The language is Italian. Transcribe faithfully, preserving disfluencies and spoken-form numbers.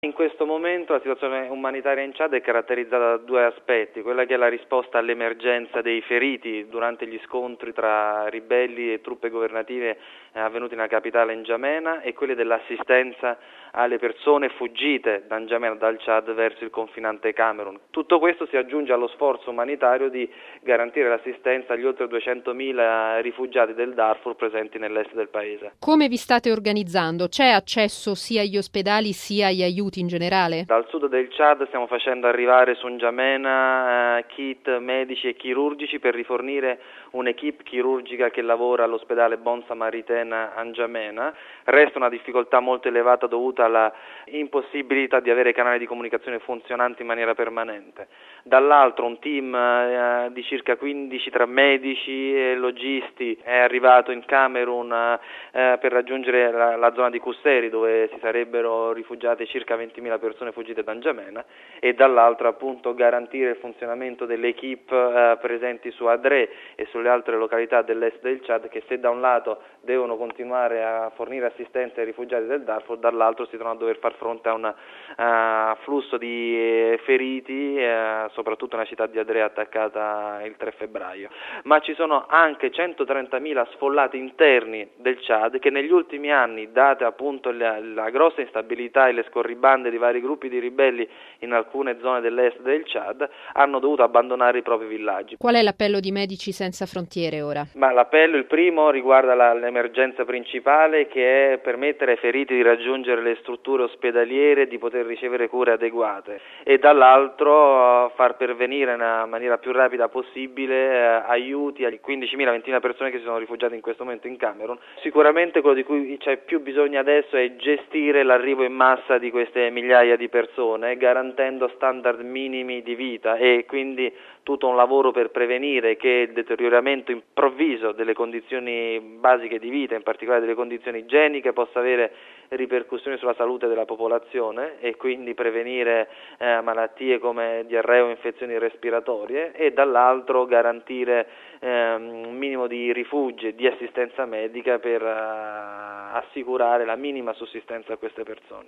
In questo momento la situazione umanitaria in Ciad è caratterizzata da due aspetti, quella che è la risposta all'emergenza dei feriti durante gli scontri tra ribelli e truppe governative eh, avvenuti nella capitale N'Djamena e quelle dell'assistenza alle persone fuggite da N'Djamena, dal Ciad verso il confinante Camerun. Tutto questo si aggiunge allo sforzo umanitario di garantire l'assistenza agli oltre duecentomila rifugiati del Darfur presenti nell'est del paese. Come vi state organizzando? C'è accesso sia agli ospedali sia agli aiuti in generale? Dal sud del Ciad stiamo facendo arrivare su N'Djamena eh, kit medici e chirurgici per rifornire un'equipe chirurgica che lavora all'ospedale Bon Samaritain a N'Djamena. Resta una difficoltà molto elevata dovuta alla impossibilità di avere canali di comunicazione funzionanti in maniera permanente. Dall'altro un team eh, di circa quindici tra medici e logisti è arrivato in Camerun eh, per raggiungere la, la zona di Kuseri, dove si sarebbero rifugiate circa ventimila persone fuggite da N'Djamena, e dall'altro appunto garantire il funzionamento delle equip eh, presenti su Adre e sulle altre località dell'est del Ciad, che se da un lato devono continuare a fornire assistenza ai rifugiati del Darfur, dall'altro si trovano a dover far fronte a un uh, flusso di eh, feriti, eh, soprattutto nella città di Adre attaccata il tre febbraio. Ma ci sono anche centotrentamila sfollati interni del Ciad che negli ultimi anni, date appunto la, la grossa instabilità e le scorribande di vari gruppi di ribelli in alcune zone dell'est del Ciad, hanno dovuto abbandonare i propri villaggi. Qual è l'appello di Medici Senza Frontiere ora? Ma l'appello, il primo, riguarda la, l'emergenza principale, che è permettere ai feriti di raggiungere le strutture ospedaliere e di poter ricevere cure adeguate, e dall'altro uh, far pervenire nella maniera più rapida possibile uh, aiuti agli quindicimila ventimila persone che si sono rifugiate in questo momento in Camerun. Sicuramente quello di cui c'è più bisogno adesso è gestire l'arrivo in massa di queste migliaia di persone, garantendo standard minimi di vita, e quindi tutto un lavoro per prevenire che il deterioramento improvviso delle condizioni basiche di vita, in particolare delle condizioni igieniche, possa avere ripercussioni sulla salute della popolazione e quindi prevenire eh, malattie come diarrea o infezioni respiratorie, e dall'altro garantire eh, un minimo di rifugi e di assistenza medica per eh, assicurare la minima sussistenza a queste persone.